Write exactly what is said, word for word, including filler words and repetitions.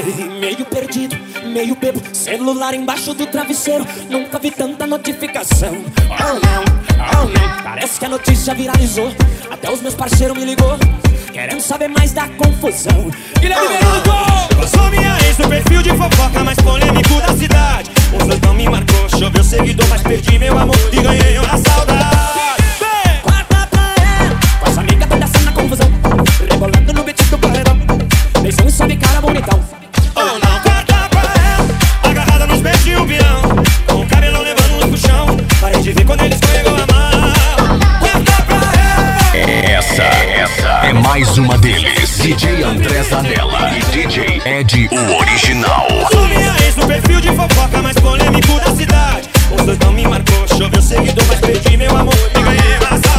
Meio perdido, meio bebo, celular embaixo do travesseiro. Nunca vi tanta notificação. Oh não, oh não, parece que a notícia viralizou. Até os meus parceiros me ligou, querendo saber mais da confusão. Guilherme Berugo! Eu sou minha ex no perfil de fofoca mais polêmico da cidade. O flirtão me marcou, choveu seguidor, mas perdi meu amor e ganhei uma saudade. Guarda pra ela, com essa amiga tá dançando na confusão, rebolando no beat do paredão. Beijão e sobe cara bonitão. Oh não, guarda pra ela, agarrada nos pés de um peão, com o cabelão levando no chão. Parei de ver quando ele escorregou a mão. Guarda pra ela. Essa, essa é mais uma deles. D J André Zanella e D J Ed, o original. Sou minha ex no perfil de fofoca mais polêmico da cidade. O flirtão me marcou, choveu seguidor, mas perdi meu amor e ganhei uma saudade.